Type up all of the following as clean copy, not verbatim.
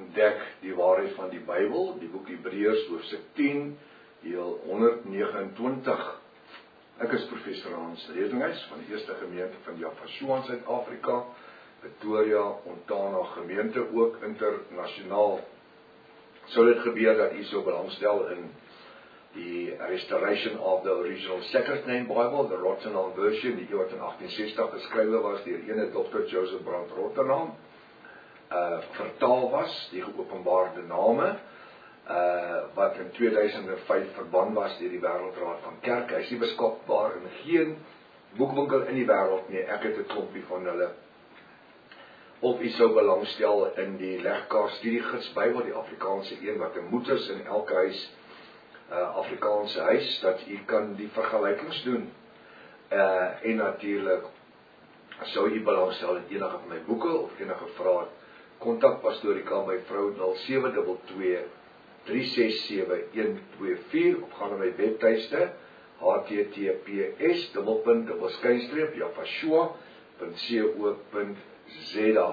ontdek die waarheid van die Bybel, die boek Hebreërs hoofstuk 10, deel 129. Ek is professor Hans Redinghuis van die Eerste Gemeente van Jaffa in Suid-Afrika, Pretoria, Ontana gemeente ook internasionaal. Sou dit gebeur dat u so belangstel in die Restoration of the Original Second Name Bible, the Rotterdam version, die wat in 1860 geskrywe was deur ene Dr. Joseph Brand Rotterdam, vertaal was, die geopenbaarde name, wat in 2005 verbân was deur die Wêreldraad van Kerke. Hy is nie beskikbaar in geen boekwinkel in die wêreld nie. Ek het 'n klompie van hulle. Of u sou belangstel in die legkaart studiegids Bybel, die Afrikaanse een wat 'n moet is in elke huis, Afrikaanse huis, dat u kan die vergelykings doen. En natuurlik sou u belangstel in enige van my boeke of enige vrae, kontak Pastorika by vrou 0722 367-124 of gaan na my webtuiste https://jaffa.co.za.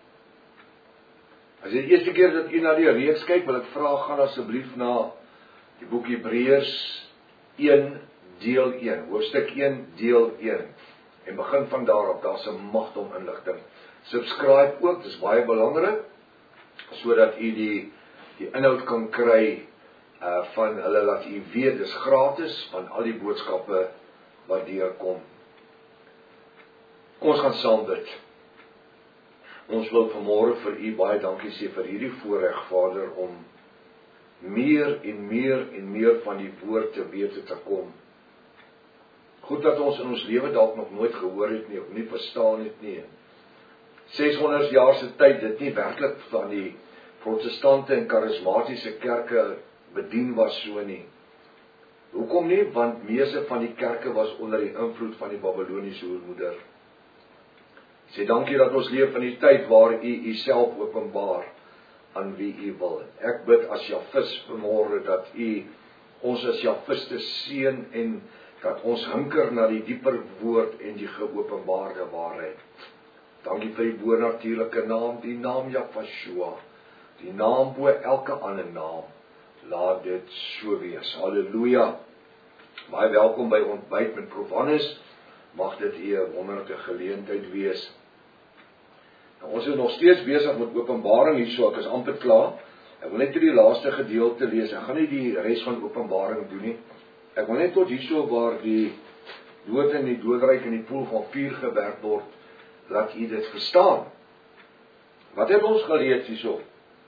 As dit die eerste keer dat u na die reeks kyk, wil ek vra, gaan asseblief na die boek Hebreërs 1 deel 1, hoofstuk 1 deel 1 en begin van daarop. Daar's 'n magdom inligting. Subscribe ook, dis baie belangrik, sodat u die inhoud kan kry van hulle, laat u weet, dis gratis, van al die boodskappe wat deurkom. Kom ons gaan saam bid. Ons wil vanmôre vir u baie dankie sê vir hierdie voorreg, Vader, om meer en meer van die woord te wete te kom. Goed dat ons in ons lewe dalk nog nooit gehoor het nie, of nie verstaan het nie. 600 jaar se tyd, dit nie werklik van die protestante en charismatiese kerke bedien was so nie. Hoekom nie? Want meeste van die kerke was onder die invloed van die Babyloniese hoermoeder. Sê dankie dat ons leef in die tyd waar u self openbaar aan wie u wil. Ek bid as Jafis vanmôre dat u ons as Jafiste seën en dat ons hinker na die dieper woord en die geopenbaarde waarheid. Dankie vir die bonatuurlike naam, die naam Jafashua, die naam bo elke ander naam. Laat dit so wees. Halleluja. Baie welkom by ontbyt met Prof. Hannes. Mag dit 'n wonderlike geleentheid wees. Nou, ons is nog steeds besig met Openbaring hierso, ek is amper klaar. Ek wil net die laaste gedeelte lees. Ek gaan nie die res van Openbaring doen nie. Ek wil net tot hierso waar die dood en die doodryk in die poel van vuur gewerk word, laat u dit verstaan. Wat het ons gelees hierso?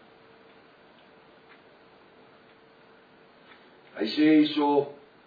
Hy sê hierso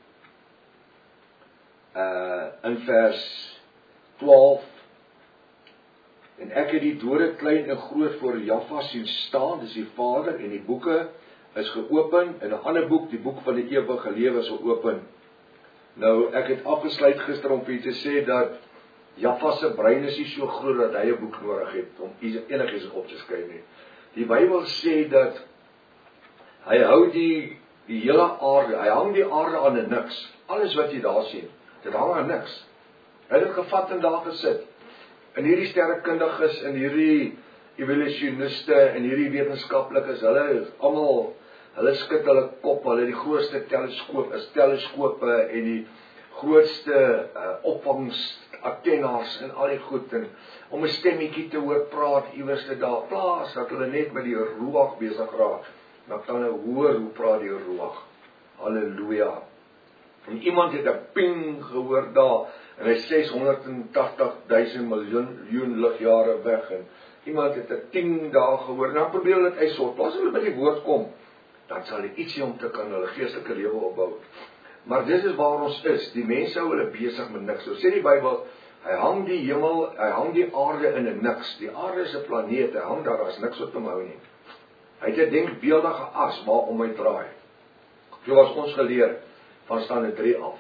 in vers 12, en ek het die dode klein en groot voor Jaffa sien staan, dis die Vader, en die boeke is geopen, en 'n ander boek, die boek van die ewige lewe, is geopen. Nou, ek het afgesluit gister om vir u te sê dat Jaffa se brein is nie so groot dat hy 'n boek nodig het om enigiets op te skryf nie. Die Bybel sê dat hy hou die hele aarde, hy hang die aarde aan 'n niks. Alles wat jy daar sien, dit hang aan niks. Hy het dit gevat en daar gesit. En hierdie sterrekundiges en hierdie evolusioniste en hierdie wetenskaplikes, hulle skud hulle kop, hulle die grootste teleskope en die grootste opvangsantennes en al die goed, en om 'n stemmetjie te hoor praat iewers daar plaas, dat hulle net met die ruach besig raak. Dan kan hulle hoor hoe praat die ruach. Halleluja. En iemand het 'n ping gehoor daar, en hy 680.000 miljoen ligjare weg, en iemand het 'n ting daar gehoor. Nou probeer hulle dit uitsort. As hulle by die woord kom, dan sal dit ietsie om te kan hulle geestelike lewe opbou. Maar dis is waar ons is. Die mense hou hulle besig met niks. So sê die Bybel, hy hang die hemel, hy hang die aarde in 'n niks. Die aarde is 'n planeet, hy hang daar, as niks wat hom hou nie. Hy het 'n denkbeeldige as waarom hy draai. So was ons geleer van stande 3 af.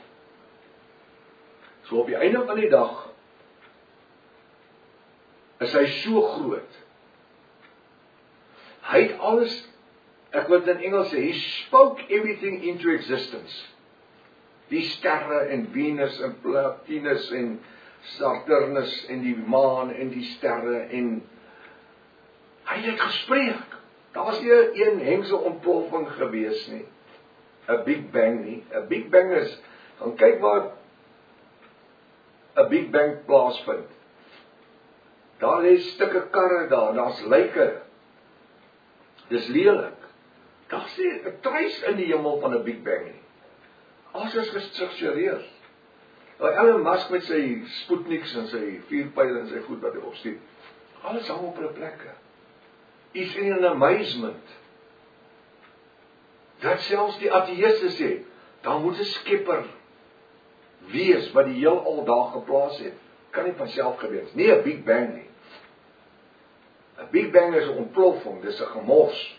So op die einde van die dag is hy so groot. Hy het alles, ek wil in Engels sê, he spoke everything into existence. Die sterre en Venus en Platinus en Saturnus en die maan en die sterre, en hy het gespreek. Daar was nie 'n hengse ontploffing gewees nie. 'n Big Bang nie. 'n Big Bang is, gaan kyk waar 'n Big Bang plaasvind. Daar lê stukke karre daar, daar's lyke. Dis lelik. Daar's nie 'n truis in die hemel van 'n Big Bang nie. Alles is gestruktureer. Elon Musk met sy Sputniks en sy vuurpyle en sy goed wat hy opstuur. Alles hang op hulle plekke. Is in an amazement. Dat selfs die ateïste sê, daar moet 'n skepper wees wat die heelal daar geplaas het. Kan nie van self gebeur nie. Nie 'n Big Bang nie. 'n Big Bang is 'n ontploffing, dis 'n gemors.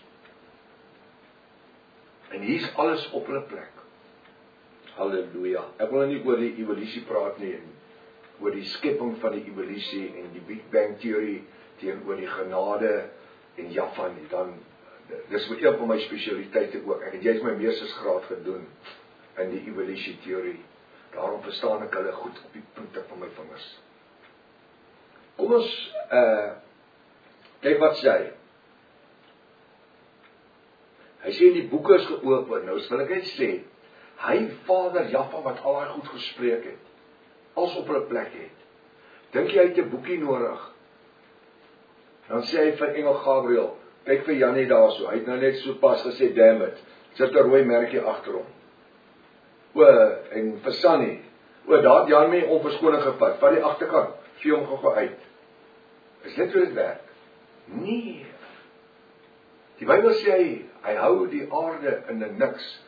En hier's alles op hulle plek. Halleluja. Ek wil nie oor die evolusie praat nie, en oor die skepping van die evolusie en die Big Bang teorie teenoor die genade en Jaffa nie. Dan dis een van my spesialiteite ook. Ek het juist my meestersgraad gedoen in die evolusie teorie. Daarom verstaan ek hulle goed op die punte van my vingers. Kom ons kyk wat sê hy. Hy sê die boeke is geopen. Nou wil ek net sê, hy Vader Jaffa wat al daai goed gespreek het, als op hulle plek het. Dink jy hy het 'n boekie nodig? Dan sê hy vir engel Gabriël, kyk vir Janie daarso, hy het nou net so pas gesê, damn it, sit 'n rooi merkie agter hom. En vir Sunny, daar het Jan my onverskoning gevat, vat die agterkant, vee hom gou uit. Is dit hoe dit werk? Nee. Die Bybel sê hy hou die aarde in 'n niks.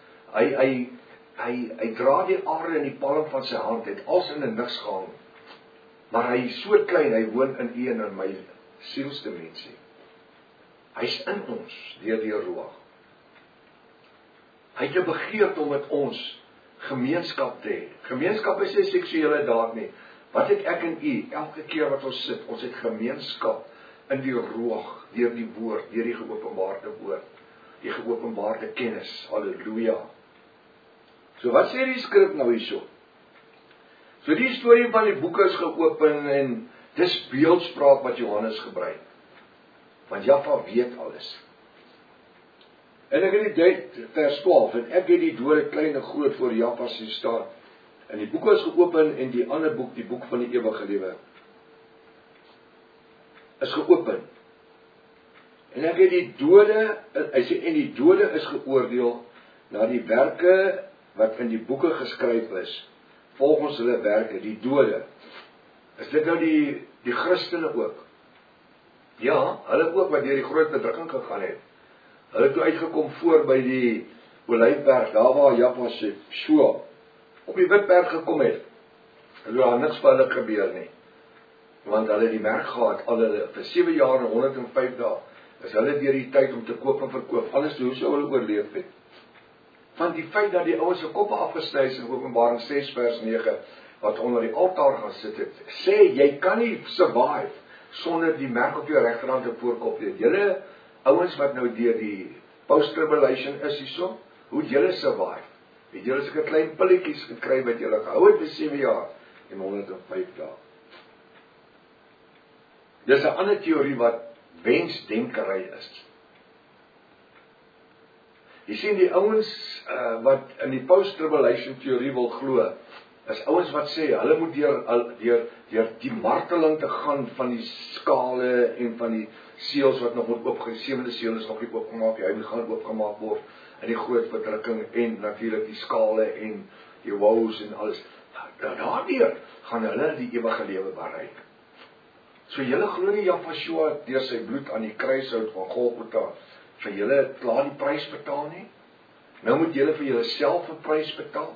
Hy dra die aarde in die palm van sy hand, het als in 'n niks gehang. Maar hy is so klein, hy woon in u en in my sielsdimensie. Hy's in ons, deur die Ruach. Hy het 'n begeerte om met ons gemeenskap te hê. Gemeenskap is nie seksuele daad nie. Wat het ek en u, elke keer wat ons sit, ons het gemeenskap in die Ruach, deur die woord, deur die geopenbaarde woord, die geopenbaarde kennis. Halleluja. So wat sê die skrif nou hierso? So die storie van die boeke is geopen en dis beeldspraak wat Johannes gebruik. Want Jaffa weet alles. En ek het die vers 12, en ek het die dode klein en groot voor Jaffa sien staan. En die boeke is geopen en die ander boek, die boek van die ewige lewe, is geopen. En ek het die dode, hy sê, en die dode is geoordeel na die werke wat in die boeke geskryf is, volgens hulle werke, die dode. Is dit nou die Christene ook? Ja, hulle ook wat deur die groot verdrukking gegaan het. Hulle het toe uitgekom voor by die Olyfberg, daar waar Jaffa se so op die Witberg gekom het. Hulle het niks vir hulle gebeur nie. Want hulle het die merk gehad, al hulle vir 7 jaar en 105 dae, is hulle deur die tyd om te koop en verkoop. Alles hoe sou hulle oorleef het? Van die feit dat die ouens se koppe afgesny is in Openbaring 6 vers 9, wat onder die altaar gaan sit het, sê jy kan nie survive sonder die merk op jou regterhand en voorkop nie. Julle ouens wat nou deur die post-tribulation is hierso, hoe het julle survive? Het julle sulke klein pilletjies gekry wat julle gehou het vir 7 jaar en 105 dae? Dis 'n ander teorie wat wensdenkery is. Jy sien die ouens wat in die post-tribulation teorie wil glo, is ouens wat sê, hulle moet deur die marteling te gaan van die skale en van die seels wat nog moet oopgemaak, die 7de seël is nog nie oopgemaak, hy moet gaan oopgemaak word in die groot verdrukking en natuurlik die skale en die woes en alles. Daardeur gaan hulle die ewige lewe bereik. So julle glo nie Jaffa deur sy bloed aan die kruishout van Golgotha vir julle klaar die prys betaal nie? Nou moet julle vir julleself 'n prys betaal.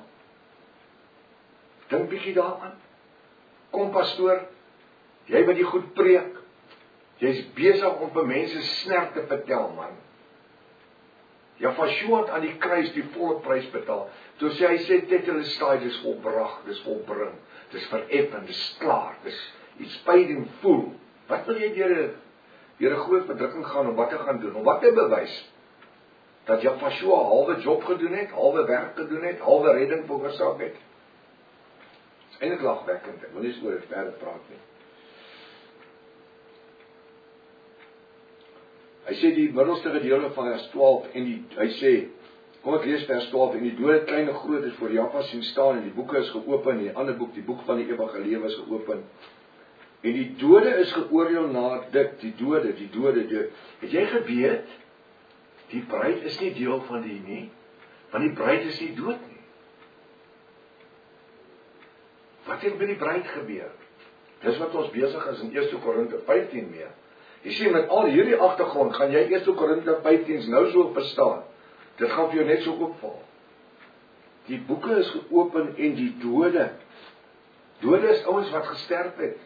Dink bietjie daaraan. Kom pastoor, jy wat die goed preek, jy's besig om vir mense snert te vertel, man. Jaffa het aan die kruis die volle prys betaal. Toe sê hy sê tetelestai, dis volbrag, dis volbring, dis vereffen, dis klaar, dis iets paid in full. Wat wil jy deur 'n groot verdrukking gaan om wat te gaan doen? Om wat te bewys? Dat Jaffa 'n halwe job gedoen het, halwe werk gedoen het, halwe redding veroorsaak het. Dis eintlik lagwekkend, ek wil nie so oor verder praat nie. Hy sê die middelste gedeelte van vers 12 en hy sê, kom ek lees vers 12, en die dode klein en groot is voor Jahwe sien staan, en die boeke is geopen, en die ander boek, die boek van die ewige lewe is geopen. En die dode is geoordeel na dit, die dode. Het jy geweet, die bruid is nie deel van die nie, want die bruid is nie dood nie. Wat het met die bruid gebeur? Dis wat ons besig is in 1 Korinte 15 mee. Jy sien, met al hierdie agtergrond, gaan jy 1 Korinte 15 nou so verstaan. Dit gaan vir jou net so opval. Die boeke is geopen en die dode is ouens wat gesterf het.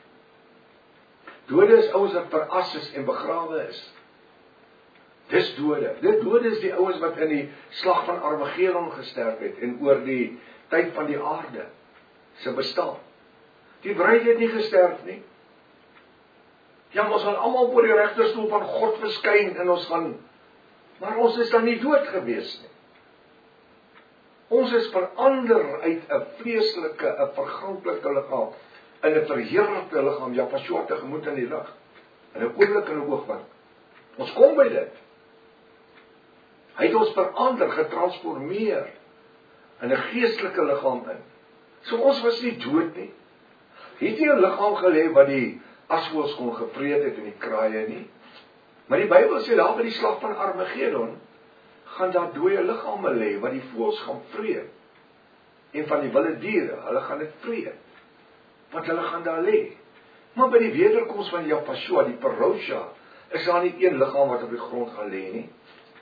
Dode is ouens wat veras is en begrawe is. Dis dode. Dit dode is die ouens wat in die slag van Armageddon gesterf het en oor die tyd van die aarde se bestaan. Die bruid het nie gesterf nie. Ja, ons gaan almal voor die regterstoel van God verskyn en maar ons is dan nie dood gewees nie. Ons is verander uit 'n vleeslike, 'n verganklike liggaam in 'n verheerlikte liggaam, ja, Pasjoa tegemoet in die lig, in 'n oomblik en 'n oogwink. Ons kom by dit. Hy het ons verander, getransformeer in 'n geestelike liggaam in. So ons was nie dood nie. Het nie 'n liggaam gelê wat die asvoëls kon gevreet het en die kraaie nie. Maar die Bybel sê daar by die slag van Armageddon gaan daar dooie liggame lê wat die voëls gaan vreet. En van die wilde diere, hulle gaan dit vreet. Want hulle gaan daar lê. Maar by die wederkoms van Pasjoa, die Parousia, is daar nie een liggaam wat op die grond gaan lê nie.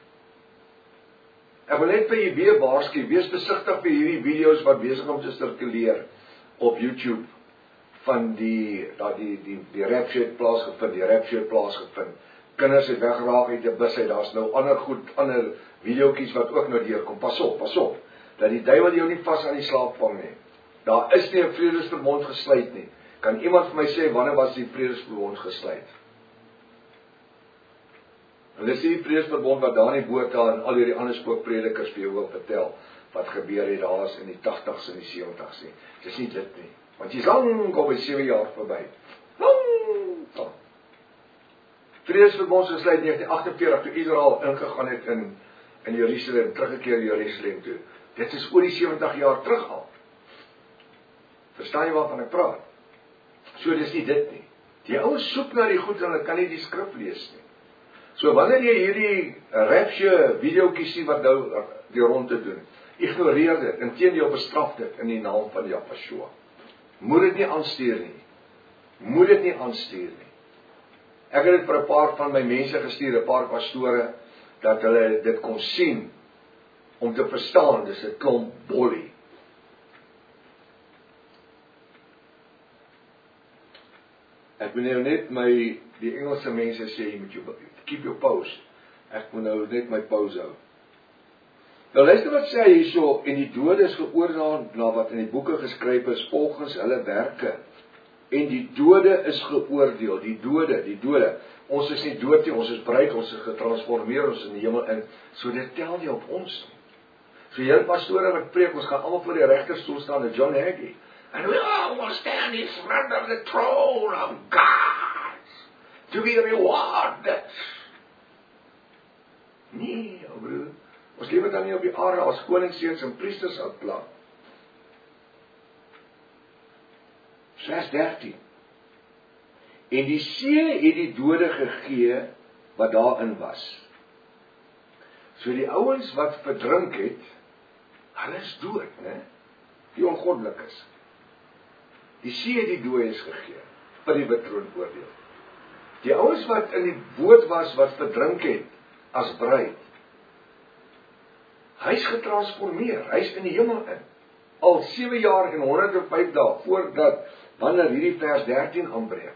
Ek wil net vir julle weer waarsku, wees besigtig vir hierdie video's wat besig om te sirkuleer op YouTube van die rapture het plaasgevind. Kinders het weggeraak uit 'n bus uit, daar's nou ander videoetjies wat ook nou deurkom. Pas op, dat die duiwel jou nie vas aan die slaap vang nie. Daar is nie 'n vredesverbond gesluit nie. Kan iemand vir my sê wanneer was die vredesverbond gesluit? Hulle sê die vredesverbond wat daar in die Botha en al hierdie ander spookpredikers vir jou wil vertel, wat gebeur het daar is in die 80s en die 70s nie. Dis nie dit nie. Want jy's lank op die 7 jaar verby. Lang. Vredesverbond gesluit 1948 toe Israel ingegaan het in Jerusalem, teruggekeer Jerusalem toe. Dit is oor die 70 jaar terug al. Verstaan jy waarvan ek praat? So dis nie dit nie. Die ouens soek na die goed en hulle kan nie die skrif lees nie. So wanneer jy hierdie rapture videoetjies sien wat nou die ronde doen, ignoreer dit, inteendeel bestraf dit in die naam van Pasjoa. Moet dit nie aanstuur nie. Ek het dit vir 'n paar van my mense gestuur, 'n paar pastore, dat hulle dit kon sien, om te verstaan, dis 'n klomp bolie. Ek moet nou net die Engelse mense sê, jy moet keep your post. Ek moet nou net my pause hou. Nou luister wat sê hy hierso, en die dode is geoordeel na wat in die boeke geskryf is, volgens hulle werke. En die dode is geoordeel, die dode. Ons is nie dood nie, ons is bruid, ons is getransformeer, ons is in die hemel in. So dit tel nie op ons nie. So julle pastore wat preek, ons gaan almal voor die regterstoel staan met John Hagee. And we all will stand in front of the throne of God to be rewarded. Nee, ou broer. Ons lewe dan nie op die aarde as koningsseuns en priesters uitplan. Vers 13. En die see het die dode gegee wat daarin was. So die ouens wat verdrink het, hulle is dood, né? Die ongoddelikes. Die see het die dooies gegee vir die betroonoordeel. Die ouens wat in die boot was wat verdrink het as bruid, hy's getransformeer, hy's in die hemel in. Al 7 jaar en 105 dae voordat wanneer hierdie vers 13 aanbreek.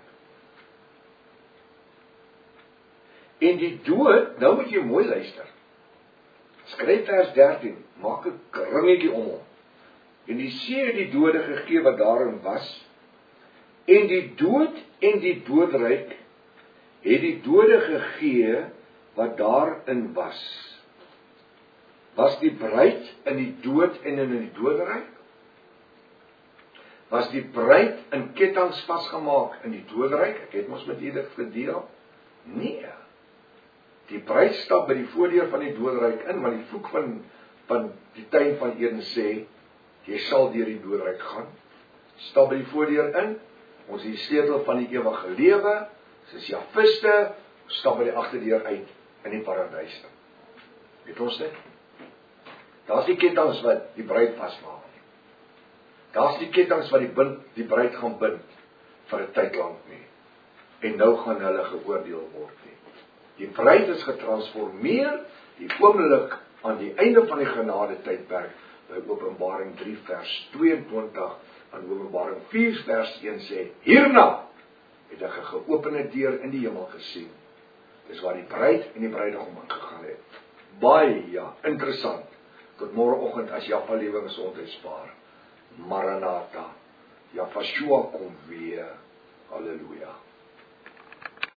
En die dood, nou moet jy mooi luister. Skryf vers 13, maak 'n kringetjie om hom. En die see het die dode gegee wat daarin was. En die dood en die doodryk het die dode gegee wat daarin was. Was die bruid in die dood en in die doodryk? Was die bruid in kettinge vasgemaak in die doodryk? Ek het mos met julle gedeel. Nee. Die bruid stap by die voordeur van die doodryk in, want die vloek van die tuin van Eden sê, jy sal deur die doodryk gaan. Stap by die voordeur in, ons het die sleutel van die ewige lewe, soos Javiste, stap by die agterdeur uit in die paradys. Weet ons dit? Daar's die kettinge wat die bruid vasmaak. Daar's die kettinge wat die bruid gaan bind vir 'n tyd lank nie. En nou gaan hulle geoordeel word nie. Die bruid is getransformeer, die oomblik aan die einde van die genade tydperk, by Openbaring 3 vers 22, en Openbaring 4 vers 1 sê, hierna het ek 'n geopende deur in die hemel gesien. Dis waar die bruid en die bruidegom ingegaan het. Baie interessant. Tot môreoggend as Jaffa lewe gesondheid spaar. Maranatha. Jafashua kom weer. Halleluja.